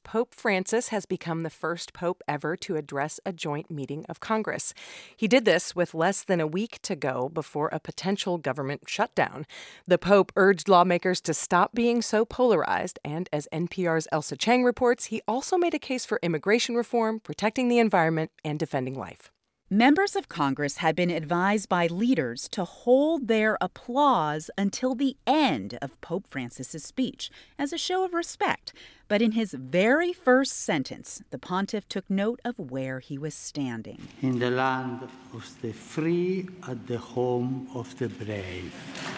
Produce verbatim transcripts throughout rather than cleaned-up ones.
Pope Francis has become the first pope ever to address a joint meeting of Congress. He did this with less than a week to go before a potential government shutdown. The Pope urged lawmakers to stop being so polarized, and as N P R's Elsa Chang reports, he also made a case for immigration reform, protecting the environment, and defending life. Members of Congress had been advised by leaders to hold their applause until the end of Pope Francis's speech as a show of respect. But in his very first sentence, the pontiff took note of where he was standing. In the land of the free, at the home of the brave.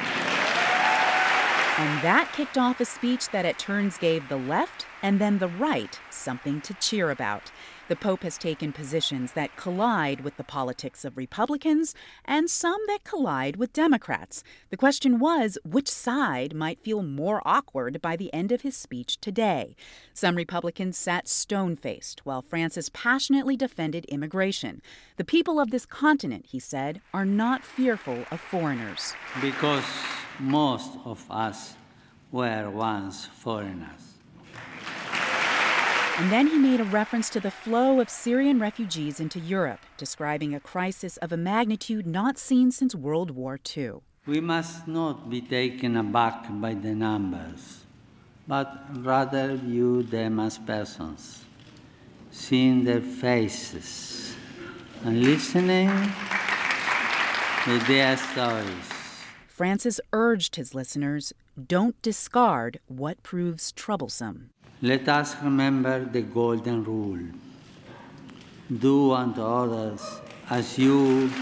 And that kicked off a speech that at turns gave the left and then the right something to cheer about. The Pope has taken positions that collide with the politics of Republicans and some that collide with Democrats. The question was, which side might feel more awkward by the end of his speech today? Some Republicans sat stone-faced while Francis passionately defended immigration. The people of this continent, he said, are not fearful of foreigners. Because most of us were once foreigners. And then he made a reference to the flow of Syrian refugees into Europe, describing a crisis of a magnitude not seen since World War Two. We must not be taken aback by the numbers, but rather view them as persons, seeing their faces and listening to their stories. Francis urged his listeners, don't discard what proves troublesome. Let us remember the golden rule. Do unto others as you...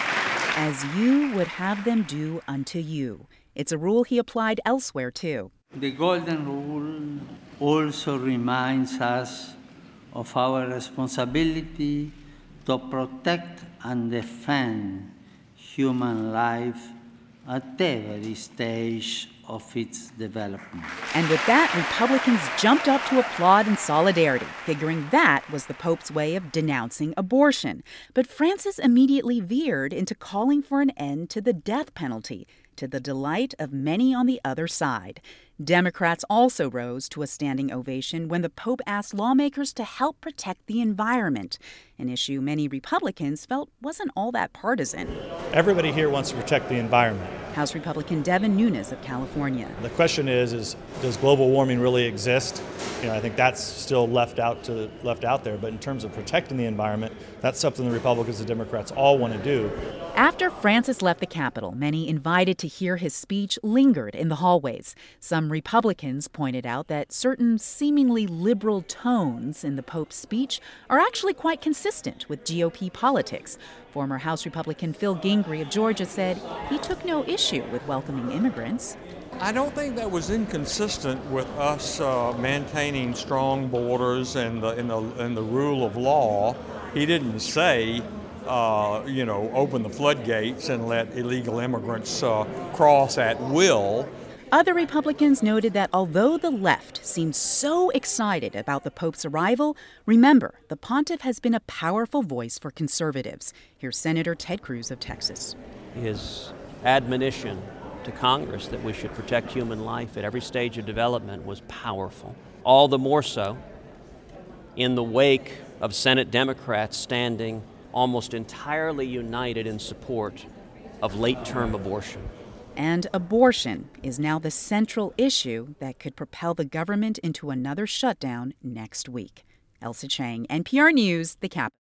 As you would have them do unto you. It's a rule he applied elsewhere, too. The golden rule also reminds us of our responsibility to protect and defend human life at every stage of its development. And with that, Republicans jumped up to applaud in solidarity, figuring that was the Pope's way of denouncing abortion. But Francis immediately veered into calling for an end to the death penalty, to the delight of many on the other side. Democrats also rose to a standing ovation when the Pope asked lawmakers to help protect the environment, an issue many Republicans felt wasn't all that partisan. Everybody here wants to protect the environment. House Republican Devin Nunes of California. The question is, is does global warming really exist? You know, I think that's still left out to left out there. But in terms of protecting the environment, that's something the Republicans and Democrats all want to do. After Francis left the Capitol, many invited to hear his speech lingered in the hallways. Some Republicans pointed out that certain seemingly liberal tones in the Pope's speech are actually quite consistent with G O P politics. Former House Republican Phil Gingrey of Georgia said he took no issue with welcoming immigrants. I don't think that was inconsistent with us uh, maintaining strong borders and the, and, the, and the rule of law. He didn't say, uh, you know, open the floodgates and let illegal immigrants uh, cross at will. Other Republicans noted that although the left seemed so excited about the Pope's arrival, remember, the pontiff has been a powerful voice for conservatives. Here's Senator Ted Cruz of Texas. His admonition to Congress that we should protect human life at every stage of development was powerful. All the more so in the wake of Senate Democrats standing almost entirely united in support of late-term abortion. And abortion is now the central issue that could propel the government into another shutdown next week. Elsa Chang, N P R News, The Capitol.